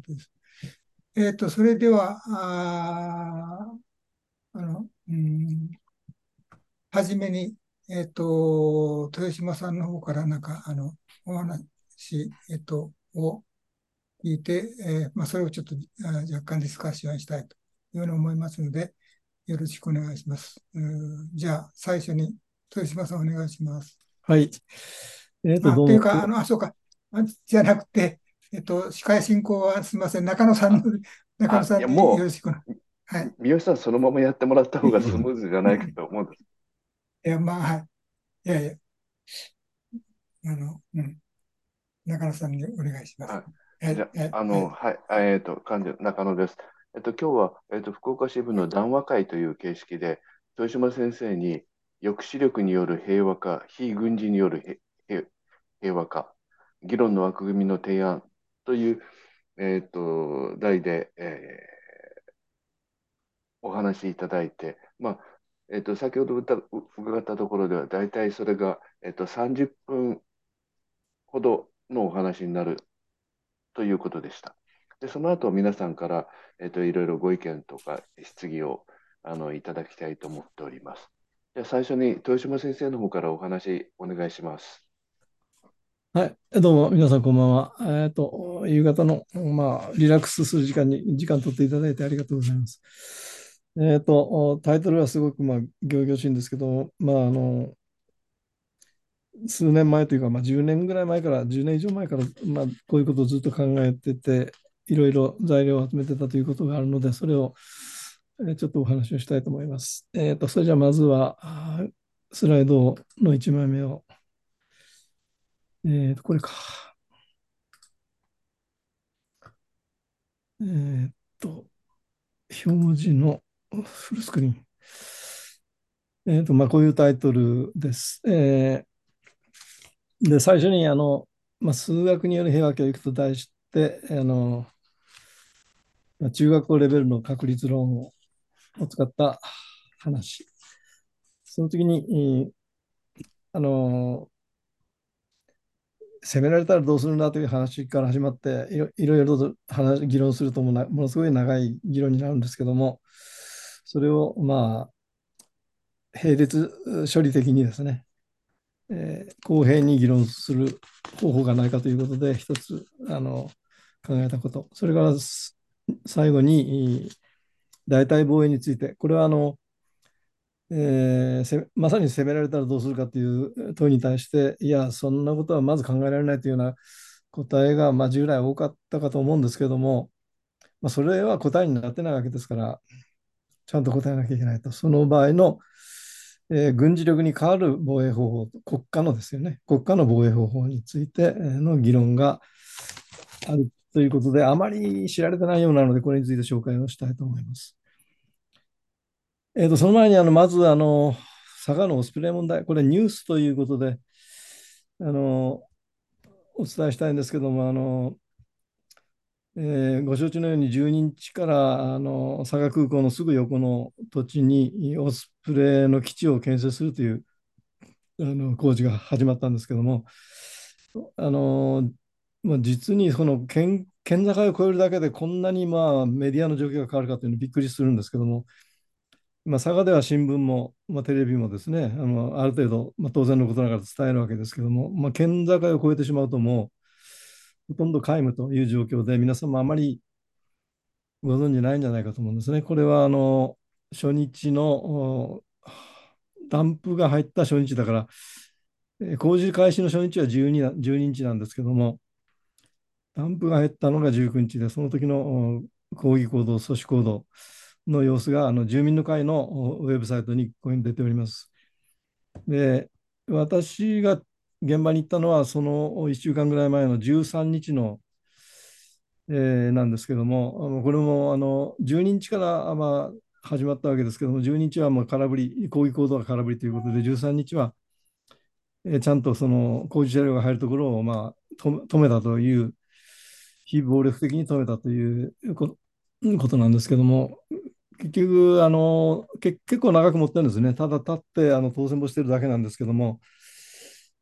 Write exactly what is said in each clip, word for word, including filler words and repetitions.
ことです。えっと、それでは、あー、あの、うん、はじめに、えっと、豊島さんの方からなんか、あの、お話、えっと、を聞いて、えーまあ、それをちょっとあ若干ディスカッションしたいというように思いますので、よろしくお願いします。うんじゃあ、最初に豊島さんお願いします。 はい。えっと、 あ、 どうも。 というか、あの、あ、そうか、あじゃなくて、えっと、司会進行はすみません、中野さんの、 あ、 中野あ、いや、 さんによろもしくな。はう、 い。 三好さんそのままやってもらった方がスムーズじゃないかと思うんです。 いや、まあ、はい。いやいや、あの、うん、中野さんにお願いします。 はい。じはい、 ゃはい、 あ、あの、 はい。 はい、えっと、幹事、中野です。えっと、今日は、えっと、福岡支部の談話会という形式で、豊島先生に抑止力による平和化、非軍事によるへへ平和化、議論の枠組みの提案という、えっと、題で、えーお話しいただいて、まあ、えっと、先ほどうた伺ったところでは、大体それが、えっと、さんじゅっぷんほどのお話になるということでした。で、その後、皆さんから、えっと、いろいろご意見とか質疑をあのいただきたいと思っております。じゃあ、最初に豊島先生の方からお話お願いします。 はい、どうも、皆さんこんばんは。えっと、夕方の、まあ、リラックスする時間に、時間取っていただいてありがとうございます。えっと、タイトルはすごく、まあ、仰々しいんですけど、まあ、あの、数年前というか、まあ、じゅうねんぐらい前から、じゅうねん以上前から、まあ、こういうことをずっと考えてて、いろいろ材料を集めてたということがあるので、それを、えーちょっとお話をしたいと思います。えっと、それじゃあ、まずは、あースライドのいちまいめを、えっと、これか。えっと、表示のフルスクリーン。えっと、まあ、こういうタイトルです。えーで、最初に、あの、まあ、数学による平和教育と題して、あの、まあ中学校レベルの確率論を使った話。その時に、あの、攻められたらどうするんだという話から始まって、いろいろいろと話議論するともな、ものすごい長い議論になるんですけども、それを、まあ、並列処理的にですね、えー公平に議論する方法がないかということで、一つあの考えたこと、それから最後に代替防衛について、これはあの、えーせまさに攻められたらどうするかという問いに対して、いや、そんなことはまず考えられないというような答えが、まあ、従来多かったかと思うんですけども、まあ、それは答えになってないわけですから、ちゃんと答えなきゃいけないと。その場合の、えー軍事力に代わる防衛方法、国家のですよね、国家の防衛方法についての議論があるということで、あまり知られてないようなので、これについて紹介をしたいと思います。えーと、その前に、あのまず、あの佐賀のオスプレイ問題、これニュースということで、あのお伝えしたいんですけども、あのえーご承知のようにじゅうににちからあの佐賀空港のすぐ横の土地にオスプレイの基地を建設するというあの工事が始まったんですけども、あのまあ、実にその県、県境を越えるだけでこんなにまあメディアの状況が変わるかというのにびっくりするんですけども、まあ、佐賀では新聞も、まあ、テレビもですね、あのある程度、まあ、当然のことながら伝えるわけですけども、まあ、県境を越えてしまうともうほとんど皆無という状況で、皆さんもあまりご存じないんじゃないかと思うんですね。これはあの初日のダンプが入った初日だから、えー工事開始の初日はじゅうになじゅうににちなんですけども、ダンプが入ったのがじゅうくにちで、その時の抗議行動、阻止行動の様子があの住民の会のウェブサイトにここに出ております。で、私が現場に行ったのは、そのいっしゅうかんぐらい前のじゅうさんにちの、えーなんですけども、あのこれもあのじゅうににちから、まあ、始まったわけですけども、じゅうににちはもう空振り、抗議行動が空振りということで、じゅうさんにちは、えーちゃんとその工事車両が入るところを、まあ、止止めたという、非暴力的に止めたというこことなんですけども、結局、あのけ結構長く持ってるんですね。ただ立ってあの当選簿してるだけなんですけども、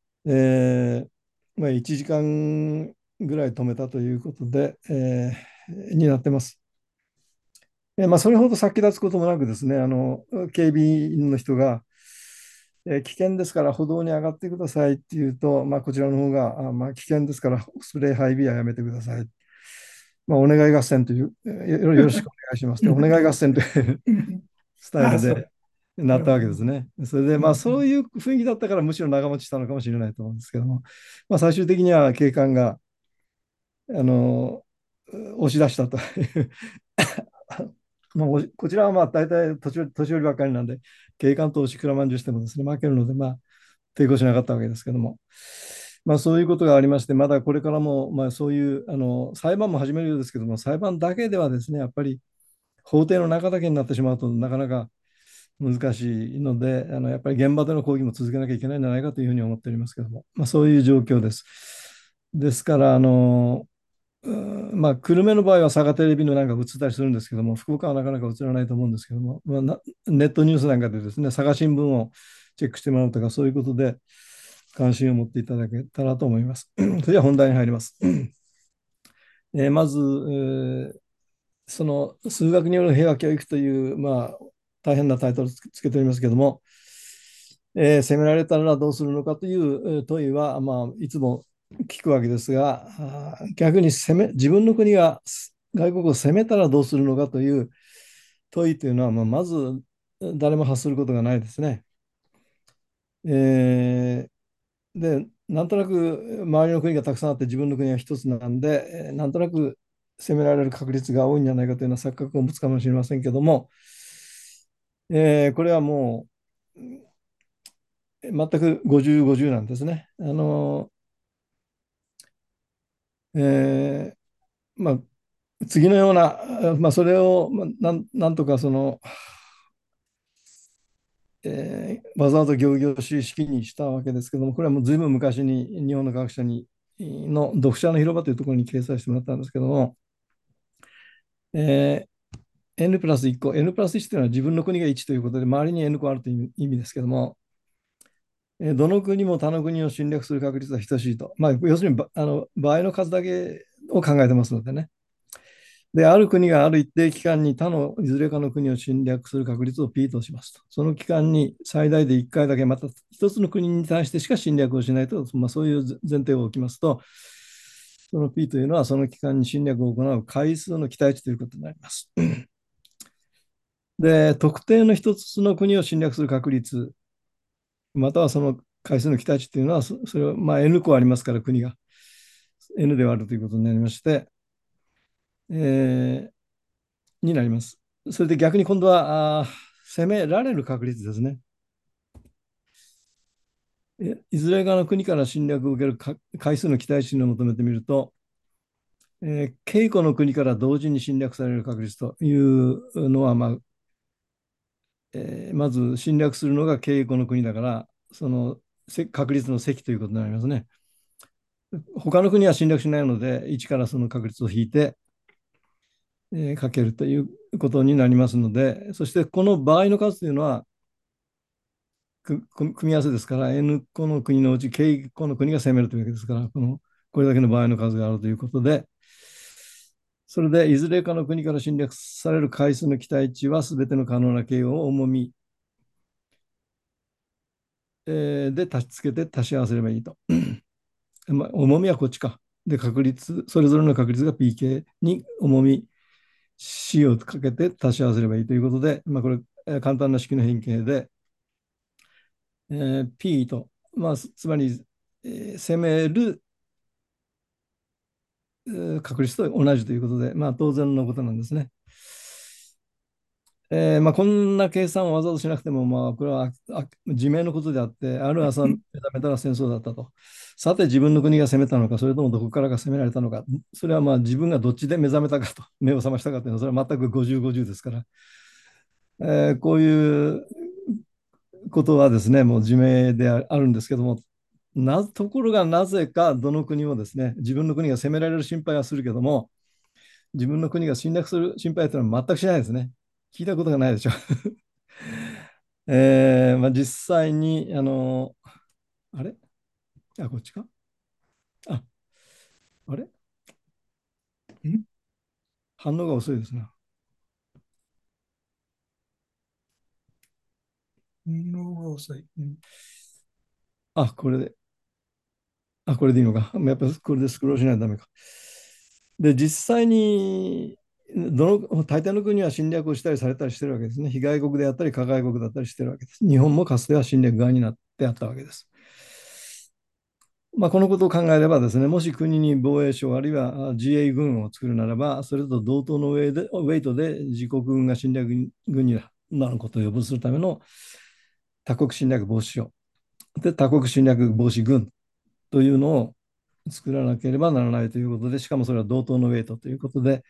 えーまあ、いちじかんぐらい止めたということで、えになってます。えーまあ、それほど先立つこともなくですね、あの警備員の人が、えー危険ですから歩道に上がってくださいって言うと、まあ、こちらの方が、あ、まあ、危険ですからスプレー配備はやめてください。まあ、お願い合戦という、えーよよろしくお願いしますと、お願い合戦というスタイああ、そう。 ルでなったわけですね。それで、まあ、 うん、 そういう雰囲気だったからむしろ長持ちしたのかもしれないと思うんですけども、まあ、最終的には警官が、あの、押し出したというまあ、こちらはまあ大体年寄り年寄りばっかりなんで、警官と押しくらまんじゅうしてもですね、負けるので、まあ、抵抗しなかったわけですけども、まあ、そういうことがありまして、まだこれからも、まあ、そういうあの裁判も始めるようですけども、裁判だけではですね、やっぱり法廷の中だけになってしまうとなかなか難しいので、あのやっぱり現場での抗議も続けなきゃいけないんじゃないかというふうに思っておりますけども、まあ、そういう状況です。ですから、あのまあ、久留米の場合は佐賀テレビのなんか映ったりするんですけども、福岡はなかなか映らないと思うんですけども、まあ、なネットニュースなんかでですね、佐賀新聞をチェックしてもらうとか、そういうことで関心を持っていただけたらと思います。それでは本題に入ります。えーまず、えーその数学による平和教育という、まあ、大変なタイトルをつけておりますけども、えー攻められたらどうするのかという問いは、まあ、いつも聞くわけですが、逆に攻め自分の国が外国を攻めたらどうするのかという問いというのは、まあ、まず誰も発することがないですね。えーで、なんとなく周りの国がたくさんあって自分の国は一つなんで、なんとなく攻められる確率が多いんじゃないかというような錯覚を持つかもしれませんけども、えーこれはもう全くごじゅう、ごじゅうなんですね。あの、えーまあ、次のような、まあ、それを、まあ、なん、なんとかその、えーわざわざ行々しい式にしたわけですけども、これはもうずいぶん昔に日本の科学者にの読者の広場というところに掲載してもらったんですけども、えー N プラスいっ個、N プラスいちというのは自分の国がいちということで、周りに N 個あるという意味ですけども、えーどの国も他の国を侵略する確率は等しいと。まあ、要するにばあの場合の数だけを考えてますのでね。で、ある国がある一定期間に他のいずれかの国を侵略する確率を P としますと。その期間に最大でいっかいだけ、また一つの国に対してしか侵略をしないと、まあ、そういう前提を置きますと、その P というのはその期間に侵略を行う回数の期待値ということになります。で、特定の一つの国を侵略する確率、またはその回数の期待値というのは、それはまあ N 個ありますから、国が N で割るということになりまして、えーになります。それで逆に今度はあ攻められる確率ですね。いずれかの国から侵略を受ける回数の期待値を求めてみると、えー、稽古の国から同時に侵略される確率というのは、まあえーまず侵略するのが稽古の国だから、その確率の積ということになりますね。他の国は侵略しないので、いちからその確率を引いて、えーかけるということになりますので、そしてこの場合の数というのは、組み合わせですから、N 個の国のうち K 個の国が攻めるというわけですから、このこれだけの場合の数があるということで、それでいずれかの国から侵略される回数の期待値は、すべての可能な形を重み、えーで足し付けて足し合わせればいいと。まあ、重みはこっちか。で、確率、それぞれの確率が ピーケー に重み C をかけて足し合わせればいいということで、まあ、これ、簡単な式の変形で、えー P と、まあ、つまり、えー攻める確率と同じということで、まあ、当然のことなんですね。えーまあ、こんな計算をわざわざしなくても、まあ、これはあ自明のことであって、ある朝目覚めたら戦争だったと。さて、自分の国が攻めたのか、それともどこからが攻められたのか、それはまあ自分がどっちで目覚めたかと、目を覚ましたかというのは、それは全くごじゅう、ごじゅうですから、えーこういうことはですね、もう自明であるんですけども、なところがなぜかどの国もですね、自分の国が攻められる心配はするけども、自分の国が侵略する心配というのは全くしないですね。聞いたことがないでしょ。えーまあ、実際に、あの、あれあ、こっちかあ、あれん反応が遅いですね。 反応が遅い。うん。 あ、これで、あ、これでいいのか。やっぱこれでスクロールしないとダメか。で、実際に、どの、大抵の国は侵略をしたりされたりしてるわけですね。被害国であったり、加害国だったりしてるわけです。日本もかつては侵略側になってあったわけです。まあ、このことを考えればですね、もし国に防衛省あるいは自衛軍を作るならば、それと同等のウェイでウェイトで自国軍が侵略軍になることを予防するための多国侵略防止省で多国侵略防止軍というのを作らなければならないということで、しかもそれは同等のウェイトということで、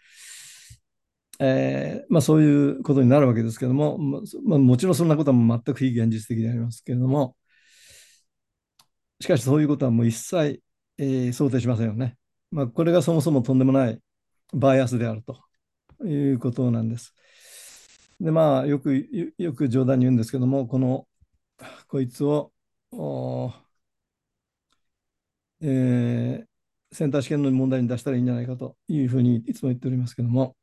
えーまあ、そういうことになるわけですけれども、まあ、もちろんそんなことは全く非現実的でありますけれども、しかしそういうことはもう一切、えー想定しませんよね。まあ、これがそもそもとんでもないバイアスであるということなんです。で、まあ、よく、よく冗談に言うんですけども、この、こいつを、えーセンター試験の問題に出したらいいんじゃないかというふうにいつも言っておりますけども、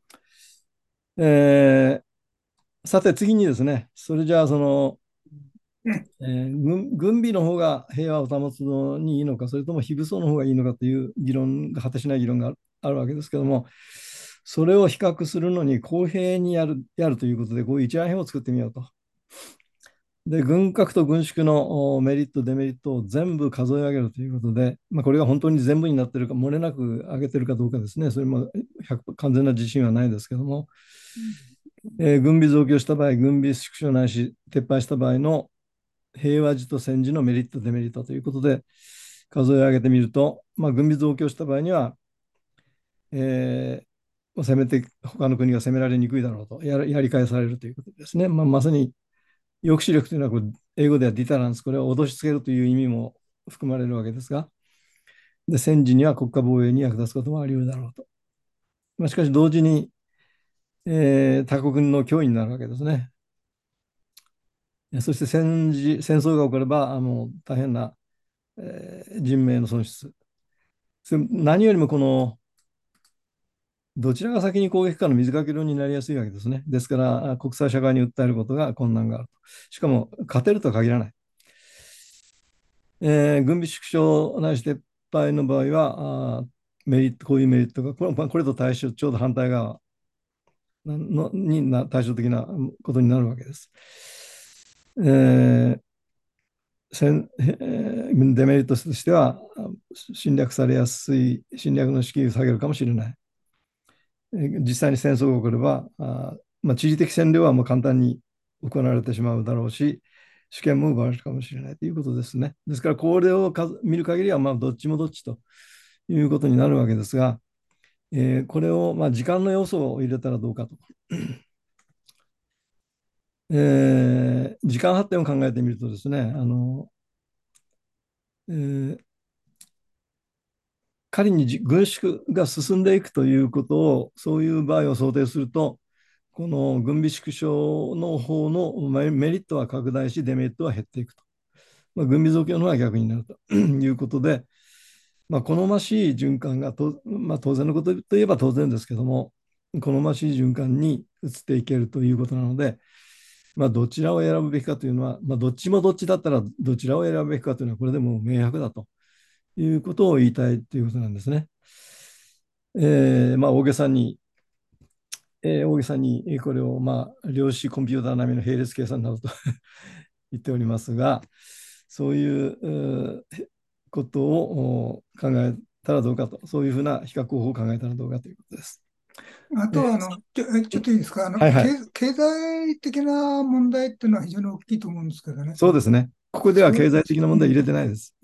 えーさて次にですね、それじゃあその、えー軍、軍備の方が平和を保つのにいいのか、それとも非武装の方がいいのかという議論が、果てしない議論があるわけですけども、それを比較するのに公平にやる、やるということで、こういう一覧表を作ってみようと。で、軍拡と軍縮のメリット、デメリットを全部数え上げるということで、まあ、これが本当に全部になっているか、漏れなく上げているかどうかですね、それもひゃく完全な自信はないですけども、えー軍備増強した場合、軍備縮小ないし、撤廃した場合の平和時と戦時のメリット、デメリットということで、数え上げてみると、まあ、軍備増強した場合には、えー、攻めて、他の国が攻められにくいだろうと、ややり返されるということですね。まあ、まさに抑止力というのはこれ、英語ではディタランス、これは脅しつけるという意味も含まれるわけですが、で戦時には国家防衛に役立つこともあり得るだろうと。まあ、しかし同時に、えー他国の脅威になるわけですね。そして戦時戦争が起これば、あの大変な、えー人命の損失。それ何よりもこのどちらが先に攻撃かの水かけ論になりやすいわけですね。ですから、国際社会に訴えることが困難があると。しかも、勝てるとは限らない。えー軍備縮小ないし撤廃の場合は、あメリット、こういうメリットが、これこれと対象、ちょうど反対側のにな対照的なことになるわけです。えーせんえーデメリットとしては、侵略されやすい、侵略の敷居を下げるかもしれない。実際に戦争が起これば、あまあ、地理的占領はもう簡単に行われてしまうだろうし、主権も奪われるかもしれないということですね。ですから、これを見る限りは、まあ、どっちもどっちということになるわけですが、えーこれを、まあ、時間の要素を入れたらどうかと。えー時間発展を考えてみるとですね、あのえー仮に軍縮が進んでいくということを、そういう場合を想定すると、この軍備縮小の方のメリットは拡大し、デメリットは減っていくと。まあ、軍備増強の方は逆になるということで、まあ、好ましい循環がと、まあ、当然のことといえば当然ですけども、好ましい循環に移っていけるということなので、まあ、どちらを選ぶべきかというのは、まあ、どっちもどっちだったらどちらを選ぶべきかというのは、これでもう明白だということを言いたいということなんですね。えーまあ、大げさにえー大げさにこれを、まあ、量子コンピューター並みの並列計算などと言っておりますが、そういうことを考えたらどうかと、そういうふうな比較方法を考えたらどうかということです。 あとは、あの、ちょ、えちょっといいですか。あの、 はいはい。 経、経済的な問題っていうのは非常に大きいと思うんですけどね。 そうですね。ここではそれ、 経済的な問題入れうん、 てないです。 うん、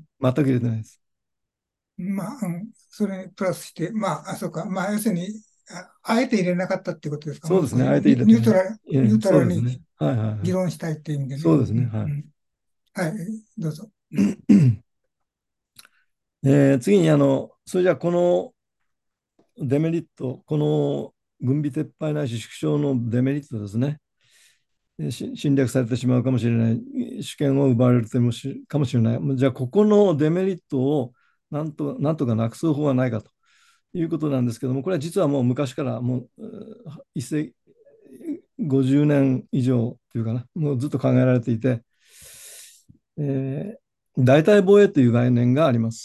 全く入れてないです。 うん。まあ、うん、それにプラスして、まあ、あ、そうか。まあ、要するに、あ、あえて入れなかったっていうことですか。 そうですね。 もう少しあえてニュ、 入れてない。 ニュートラル、 ええ、 ニュートラルにそうですね。はいはいはい。 議論したいっていう意味でね。 そうですね。 うん、 はい。 うん。はい、どうぞ。 えー次に、あの、それじゃあ、このデメリット、この軍備撤廃ないし縮小のデメリットですね。侵略されてしまうかもしれない、主権を奪われるかもしれない。じゃあ、ここのデメリットをなんとなんとかなくす方法はないかということなんですけども、これは実はもう昔からもう一世ごじゅうねん以上というかな、もうずっと考えられていて、えー代替防衛という概念があります。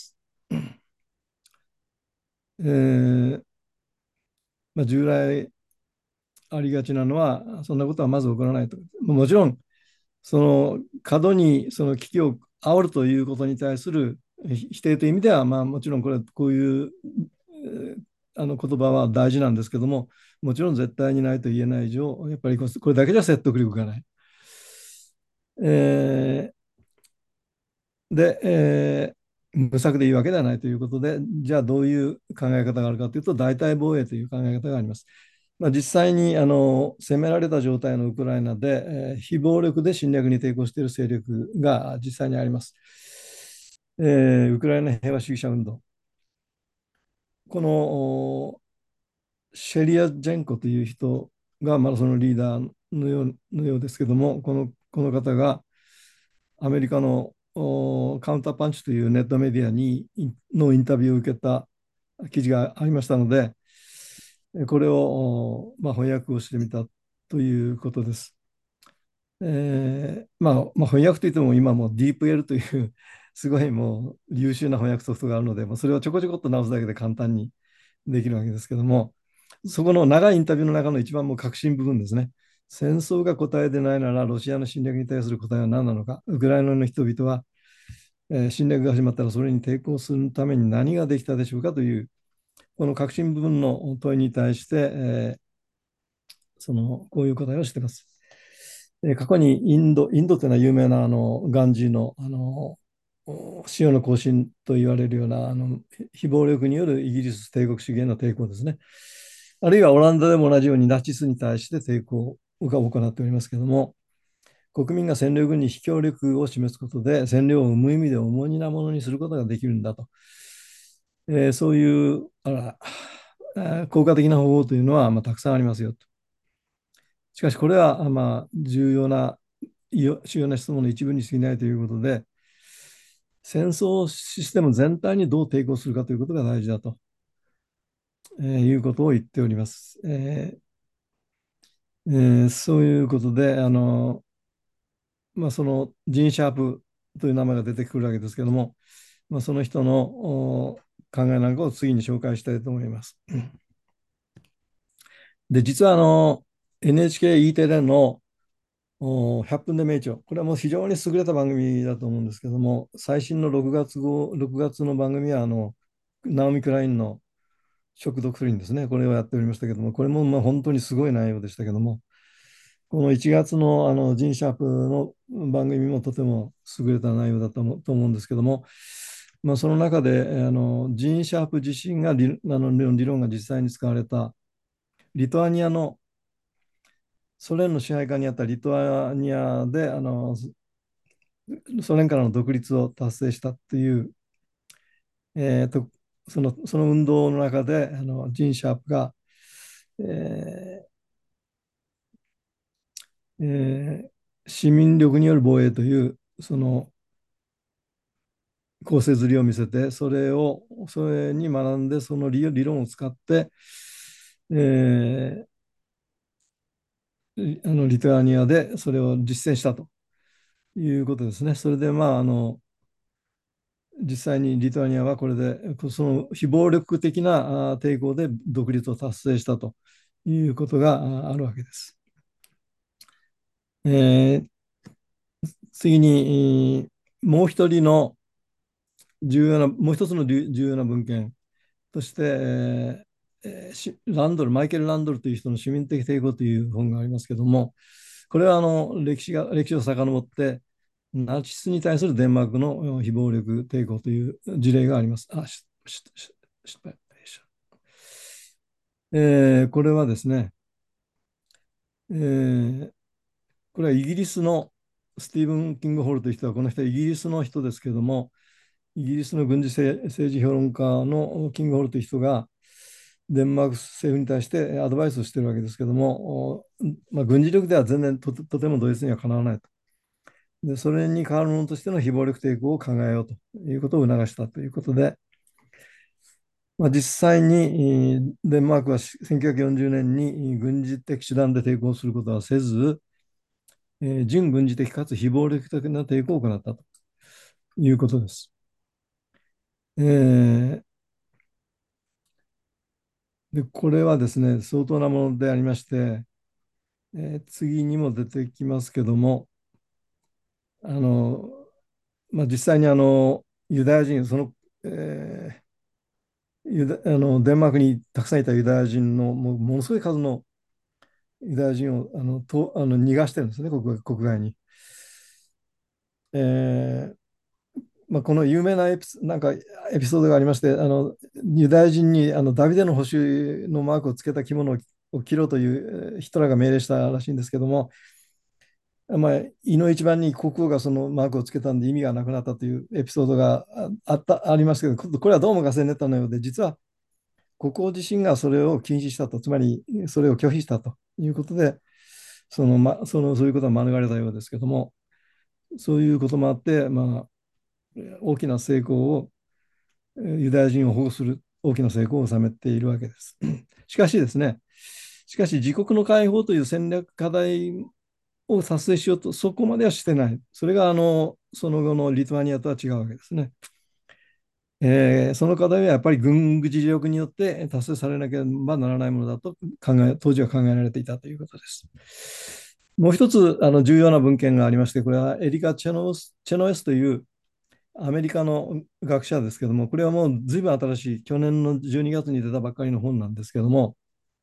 えーまあ、従来ありがちなのは、そんなことはまず起こらないと。もちろん、その過度にその危機を煽るということに対する否定という意味では、まあ、もちろんこれこういうあの言葉は大事なんですけども、もちろん絶対にないと言えない以上、やっぱりこれだけじゃ説得力がない。えー、で、えー無策でいいわけではないということで、じゃあどういう考え方があるかというと、代替防衛という考え方があります。まあ、実際にあの攻められた状態のウクライナで、えー非暴力で侵略に抵抗している勢力が実際にあります。えーウクライナ平和主義者運動。このシェリアジェンコという人が、まあ、そのリーダーのようのようですけども、このこの方がアメリカのカウンターパンチというネットメディアにのインタビューを受けた記事がありましたので、これを、まあ、翻訳をしてみたということです。えーまあ、まあ、翻訳といっても今も ディープエル というすごいもう優秀な翻訳ソフトがあるので、もうそれをちょこちょこっと直すだけで簡単にできるわけですけども、そこの長いインタビューの中の一番もう核心部分ですね。戦争が答えでないならロシアの侵略に対する答えは何なのか。ウクライナの人々は、えー侵略が始まったらそれに抵抗するために何ができたでしょうかというこの核心部分の問いに対して、えーそのこういう答えをしています。えー過去にインド、インドというのは有名なあのガンジーの、あの塩の行進と言われるようなあの非暴力によるイギリス帝国主義への抵抗ですね。あるいはオランダでも同じようにナチスに対して抵抗が行っておりますけれども、国民が占領軍に非協力を示すことで占領を無意味で重荷なものにすることができるんだと。えーそういうあら、えー効果的な方法というのは、まあ、たくさんありますよと。しかしこれは、まあ、重要な主要な質問の一部に過ぎないということで、戦争システム全体にどう抵抗するかということが大事だと、えーいうことを言っております。えーえーそういうことで、あのまあ、そのジーン・シャープという名前が出てくるわけですけども、まあ、その人の考えなんかを次に紹介したいと思います。で、実はあの エヌエイチケー E テレのひゃっぷんで名著、これはもう非常に優れた番組だと思うんですけども、最新のろくがつ号、ろくがつの番組はあのナオミ・クラインの食毒不倫ですね、これをやっておりましたけども、これもまあ本当にすごい内容でしたけども、このいちがつの、あのジン・シャープの番組もとても優れた内容だと思と思うんですけども、まあ、その中であのジン・シャープ自身が理あの理論が実際に使われたリトアニアのソ連の支配下にあったリトアニアであのソ連からの独立を達成したという、えーと、そのその運動の中であのジン・シャープが、えーえー市民力による防衛というその構成づりを見せて、それを、それに学んで、その理理論を使って、えーあのリトアニアでそれを実践したということですね。それで、まあ、あの、実際にリトアニアはこれで、その非暴力的な抵抗で独立を達成したということがあるわけです。えー次に、もう一人の重要な、もう一つの重要な文献として、えーランドル、マイケル・ランドルという人の市民的抵抗という本がありますけども、これはあの歴史が歴史を遡って、ナチスに対するデンマークの非暴力抵抗という事例があります。あ、ししし失敗しえーこれはですね、えーこれはイギリスのスティーブン・キングホールという人は、この人はイギリスの人ですけども、イギリスの軍事政治評論家のキングホールという人が、デンマーク政府に対してアドバイスをしているわけですけども、まあ、軍事力では全然ととてもドイツにはかなわないと。で、それに代わるものとしての非暴力抵抗を考えようということを促したということで、 まあ、実際にえーデンマークはせんきゅうひゃくよんじゅうねんに軍事的手段で抵抗することはせず、えー準軍事的かつ非暴力的な抵抗を行ったということです。えーで、これはですね、相当なものでありまして、えー次にも出てきますけども、あの、まあ、実際にあのユダヤ人、その、えーユダあのデンマークにたくさんいたユダヤ人のもうものすごい数のユダヤ人をあのとあの逃がしてるんですね、国外、国外に。えーまあ、この有名なエピソ、なんかエピソードがありまして、あのユダヤ人にあのダビデの星のマークをつけた着物をを着ろというえーヒトラーが命令したらしいんですけども、まあ、井の一番に国王がそのマークをつけたんで意味がなくなったというエピソードがああった、ありますけど、ここれはどうもガセネタのようで、実は国王自身がそれを禁止したと、つまりそれを拒否したということで、その、ま、そのそういうことは免れたようですけども、そういうこともあって、まあ、大きな成功を、ユダヤ人を保護する大きな成功を収めているわけです。しかしですね、しかし自国の解放という戦略課題を達成しようと、そこまではしてない。それがあのその後のリトアニアとは違うわけですね。えーその課題はやっぱり軍事力によって達成されなければならないものだと考え、当時は考えられていたということです。もう一つあの重要な文献がありまして、これはエリカ・チェノスチェノエスというアメリカの学者ですけども、これはもうずいぶん新しい、去年のじゅうにがつに出たばっかりの本なんですけども、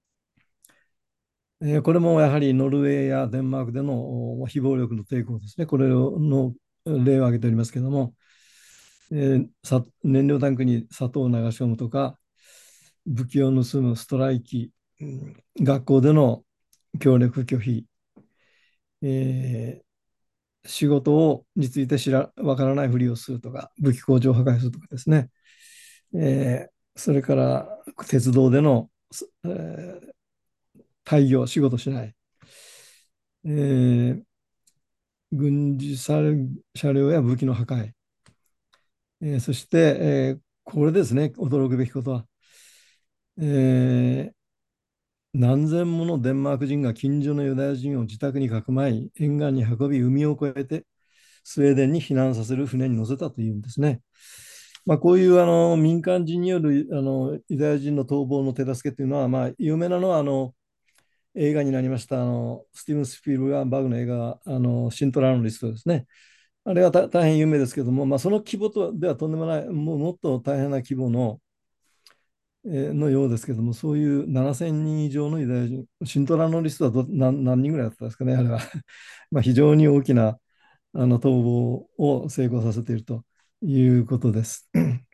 えーこれもやはりノルウェーやデンマークでの非暴力の抵抗ですね、これの例を挙げておりますけども、えーさ燃料タンクに砂糖を流し込むとか、武器を盗むストライキ、うん、学校での協力拒否、えー仕事をについて知らわからないふりをするとか、武器工場を破壊するとかですね、えーそれから鉄道での、えー廃業、仕事しない、えー軍事車両や武器の破壊、えーそして、えーこれですね、驚くべきことは、えー何千ものデンマーク人が近所のユダヤ人を自宅にかくまい、沿岸に運び、海を越えてスウェーデンに避難させる船に乗せたというんですね。まあ、こういうあの民間人によるあのユダヤ人の逃亡の手助けというのは、まあ、有名なのはあの映画になりましたあのスティーブン・スピルバーグの映画あのシントラーのリストですね。あれは大変有名ですけども、まあ、その規模とではとんでもない、もうもっと大変な規模の、えーのようですけども、そういうななせんにん以上のユダヤ人、シントラーのリストはど何何人ぐらいだったんですかね、あれは。まあ非常に大きなあの逃亡を成功させているということです。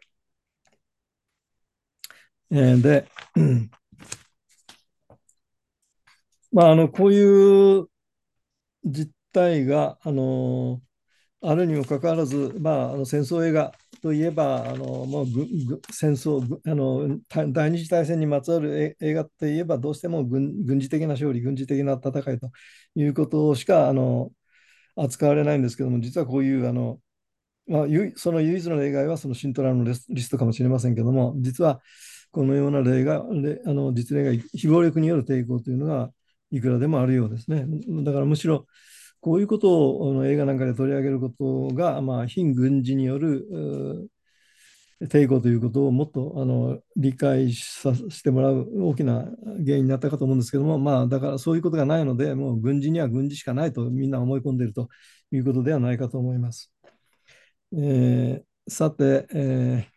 えーで、まあ、あのこういう実態が、あのあるにもかかわらず、まあ、あの戦争映画といえば、あのもうぐぐ戦争ぐあの、第二次大戦にまつわる映画といえば、どうしても軍軍事的な勝利、軍事的な戦いということしかあの扱われないんですけども、実はこういうあの、まあ、その唯一の例外はそのシントラーのリストかもしれませんけども、実はこのような例が、あの実例が非暴力による抵抗というのがいくらでもあるようですね。だからむしろこういうことをあの映画なんかで取り上げることが、まあ、非軍事による抵抗ということをもっとあの理解させてもらう大きな原因になったかと思うんですけども、まあ、だからそういうことがないので、もう軍事には軍事しかないとみんな思い込んでいるということではないかと思います。えーさて、え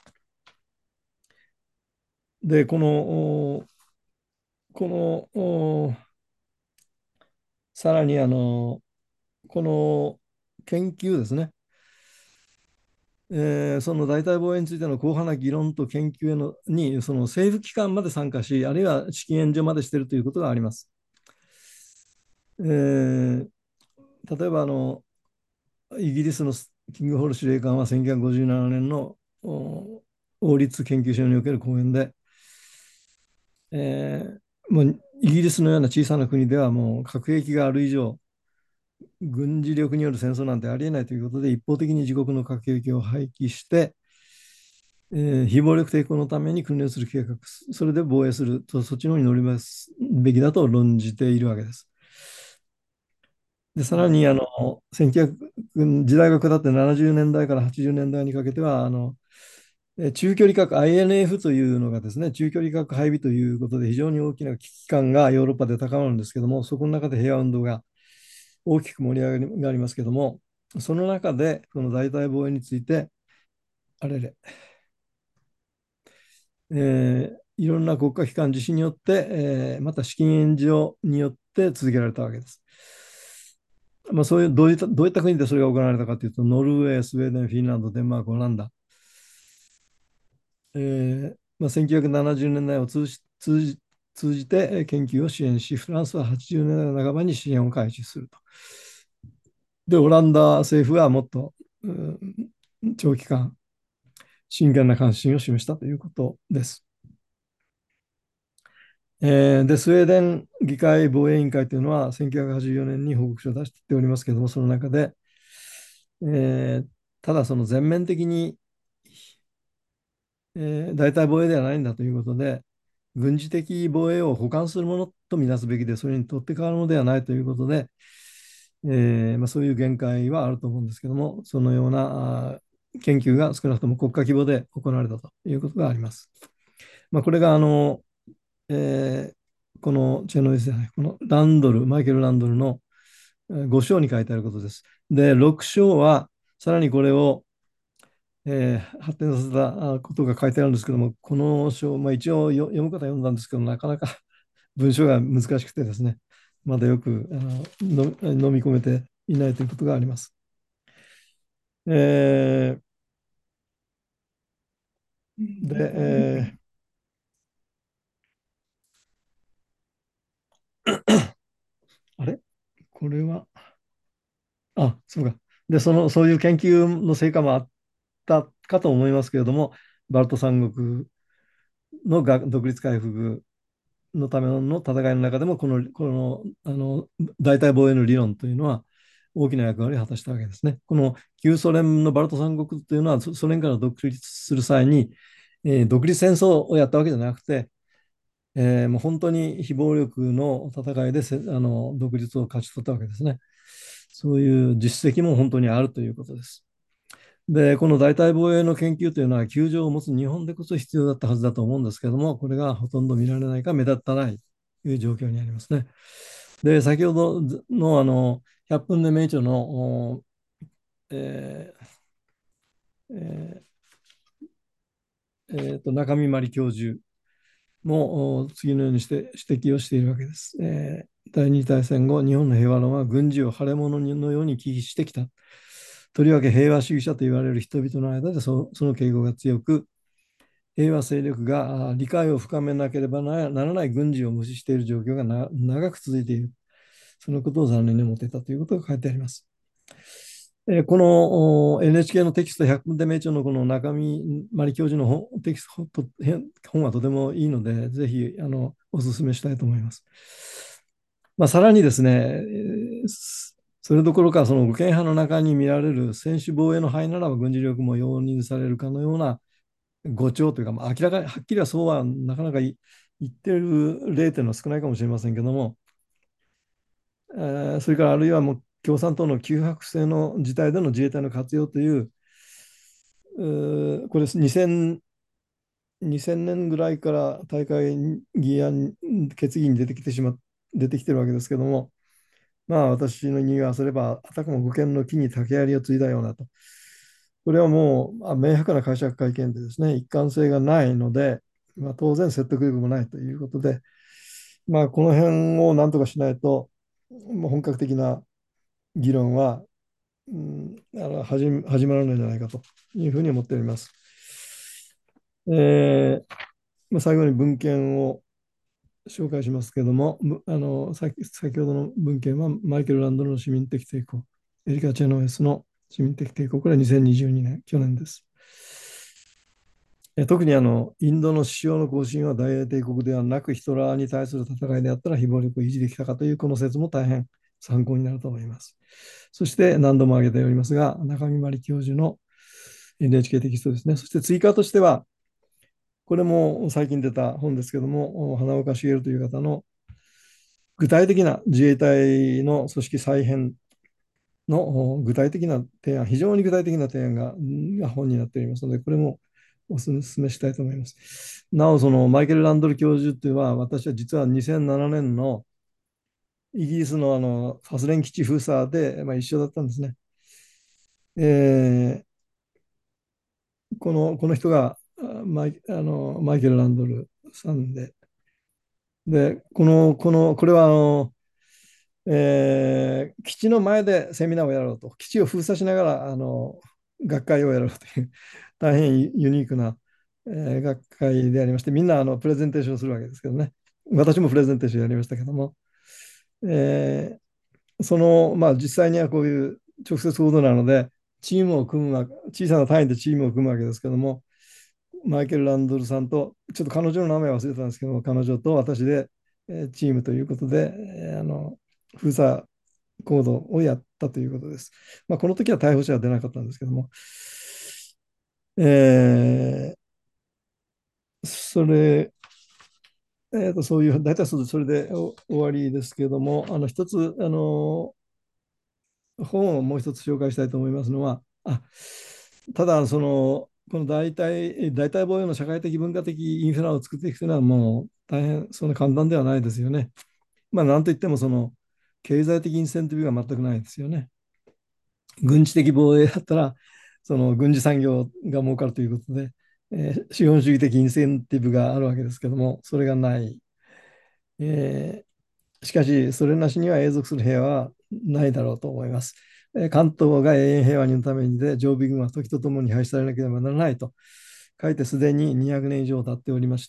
ーで、この、この、さらにあの、この研究ですね、えーその代替防衛についての硬派な議論と研究へのに、その政府機関まで参加し、あるいは資金援助までしているということがあります。えー例えばあの、イギリスのキングホール司令官はせんきゅうひゃくごじゅうななねんの王立研究所における講演で、えーもうイギリスのような小さな国ではもう核兵器がある以上、軍事力による戦争なんてありえないということで、一方的に自国の核兵器を廃棄して、 えー非暴力抵抗のために訓練する計画、それで防衛すると、そっちの方に乗りますべきだと論じているわけです。で、さらに、あの、せんきゅうひゃく時代が下ってななじゅうねんだいからはちじゅうねんだいにかけては、あの、え中距離核 アイエヌエフ というのがですね、中距離核配備ということで非常に大きな危機感がヨーロッパで高まるんですけども、そこの中で平和運動が大きく盛り上がりますけども、その中でこの大体防衛について、あれれ、えーいろんな国家機関自身によって、えーまた資金援助によって続けられたわけです。まあ、そういうどういったどういった国でそれが行われたかというと、ノルウェー、スウェーデン、フィンランド、デンマーク、オランダ、えーまあ、せんきゅうひゃくななじゅうねんだいを通じ通じ通じて研究を支援し、フランスははちじゅうねんだいの半ばに支援を開始すると。で、オランダ政府はもっと、うん、長期間、真剣な関心を示したということです。えーで、スウェーデン議会防衛委員会というのはせんきゅうひゃくはちじゅうよねんに報告書を出しておりますけれども、その中で、えーただその全面的に、えー大体防衛ではないんだということで、軍事的防衛を補完するものとみなすべきで、それに取って代わるものではないということで、えーまあ、そういう限界はあると思うんですけども、そのような研究が少なくとも国家規模で行われたということがあります。まあ、これがあの、えーこのチェノイスじゃない、このランドル、マイケル・ランドルのご章に書いてあることです。で、ろく章はさらにこれを、えー発展させたことが書いてあるんですけども、この章、まあ、一応読む方は読んだんですけど、なかなか文章が難しくてですね、まだよくあの飲み込めていないということがあります。えーで、えーあれこれは、あ、そうか。で、その、そういう研究の成果もあったかと思いますけれども、バルト三国のが独立回復のための戦いの中でも、この、この、あの、大体防衛の理論というのは大きな役割を果たしたわけですね。この旧ソ連のバルト三国というのは、ソ連から独立する際に、えー独立戦争をやったわけじゃなくて、えーもう本当に非暴力の戦いでせあの独立を勝ち取ったわけですね。そういう実績も本当にあるということです。で、この大体防衛の研究というのは、球場を持つ日本でこそ必要だったはずだと思うんですけども、これがほとんど見られないか目立たないという状況にありますね。で、先ほどのあのひゃっぷんで名著の、えーえーえーと中見真理教授も次のようにして指摘をしているわけです。えー第二次大戦後、日本の平和論は軍事を腫れ物のように忌避してきた。とりわけ平和主義者と言われる人々の間でそその傾向が強く、平和勢力が理解を深めなければならない軍事を無視している状況がな長く続いている。そのことを残念に思っていたということが書いてあります。えーこの エヌエイチケー のテキストひゃっぷんで名著のこの中見真理教授の本テキスト本はとてもいいので、ぜひあのお勧めしたいと思います。まあ、さらにですね、えーそれどころか、その護憲派の中に見られる専守防衛の範囲ならば軍事力も容認されるかのような誤調というか、まあ、明らかにはっきりはそうはなかなか言ってる例というのは少ないかもしれませんけども、えーそれからあるいはもう共産党の旧白性の事態での自衛隊の活用という、うこれにせん、にせんねんぐらいから大会議案、決議に出てきてしま出てきてるわけですけども、まあ私のに言わせれば、あたかも護憲の木に竹槍をついたようなと。これはもう、あ明白な解釈会見でですね、一貫性がないので、まあ、当然説得力もないということで、まあ、この辺をなんとかしないと、もう本格的な議論は、うん、あの始始まらないんじゃないかというふうに思っております。えーまあ、最後に文献を紹介しますけれども、あの先先ほどの文献はマイケル・ランドルの市民的抵抗、エリカ・チェノエスの市民的抵抗、これはにせんにじゅうにねん、去年です。特にあのインドの首相の行進は大英帝国ではなくヒトラーに対する戦いであったら非暴力を維持できたかというこの説も大変参考になると思います。そして何度も挙げておりますが、中見真理教授のエヌエイチケー テキストですね。そして追加としては、これも最近出た本ですけども、花岡茂という方の具体的な自衛隊の組織再編の具体的な提案、非常に具体的な提案がが本になっておりますので、これもお勧めしたいと思います。なお、そのマイケル・ランドル教授というのは、私は実はにせんななねんのイギリスのあのファスレン基地封鎖で、まあ、一緒だったんですね。えーこのこの人がマイあのマイケル・ランドルさんで、でこのこのこれはあの、えー基地の前でセミナーをやろうと、基地を封鎖しながらあの学会をやろうという大変ユニークな、えー学会でありまして、みんなあのプレゼンテーションするわけですけどね、私もプレゼンテーションやりましたけども、えーその、まあ、実際にはこういう直接行動なので、チームを組むわ、小さな単位でチームを組むわけですけども、マイケル・ランドルさんと、ちょっと彼女の名前忘れたんですけども、彼女と私で、えーチームということで、えーあの封鎖行動をやったということです。まあ、この時は逮捕者は出なかったんですけども、えーそれ、えーと、そういう、大体それで終わりですけども、あの一つ、あの本をもう一つ紹介したいと思いますのは、あただその、この代替、代替防衛の社会的文化的インフラを作っていくというのはもう大変そんな簡単ではないですよね。まあなんといってもその経済的インセンティブが全くないですよね。軍事的防衛だったらその軍事産業が儲かるということで、えー資本主義的インセンティブがあるわけですけども、それがない。えーしかし、それなしには永続する平和はないだろうと思います。関東が永遠平和にのためにで、常備軍は時とともに廃止されなければならないと書いてすでににひゃくねん以上経っておりまして、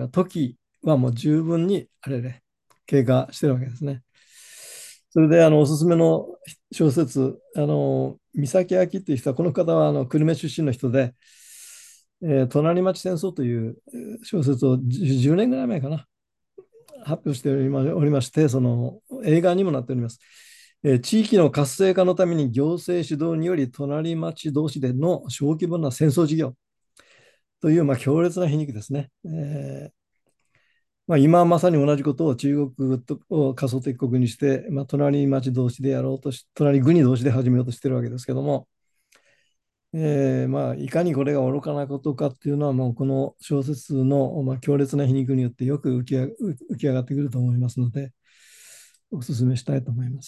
時はもう十分にあれで経過してるわけですね。それであのおすすめの小説、あの三崎明っていう人は、この方はあの久留米出身の人で、えー、隣町戦争という小説をじゅうねんぐらい前かな、発表しておりまして、その映画にもなっております。えー地域の活性化のために行政主導により隣町同士での小規模な戦争事業という、まあ、強烈な皮肉ですね。えーまあ、今まさに同じことを中国を仮想敵国にして、まあ、隣町同士でやろうとし、隣国同士で始めようとしているわけですけども、えーまあ、いかにこれが愚かなことかっていうのは、もうこの小説の、まあ、強烈な皮肉によってよく浮き浮き上がってくると思いますので、お勧めしたいと思います。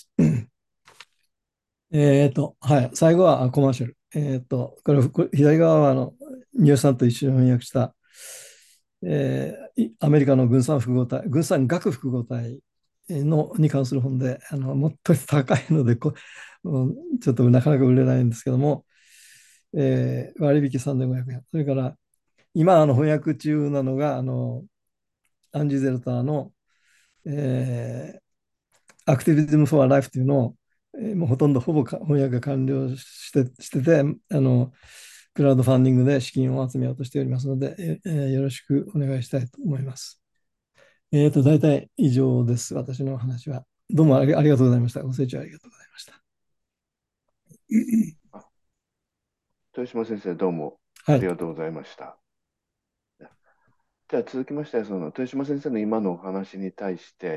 えっと、はい、最後はコマーシャル。えっと、これ、これ左側はあの、三好さんと一緒に翻訳した、えーアメリカの軍産複合体、軍産学複合体のに関する本で、あのもっと高いのでこ、ちょっとなかなか売れないんですけども、えー割引さんぜんごひゃくえん。それから、今あの翻訳中なのが、あのアンジー・ゼルターの、えーアクティビズム・フォア・ライフというのを、えーもうほとんどほぼ翻訳が完了してしてて、あの、クラウドファンディングで資金を集めようとしておりますので、えーよろしくお願いしたいと思います。えっと、大体以上です、私の話は。どうもありありがとうございました。ご清聴ありがとうございました。 あ、豊島先生、どうもはい。 ありがとうございました。じゃあ続きまして、その豊島先生の今のお話に対して、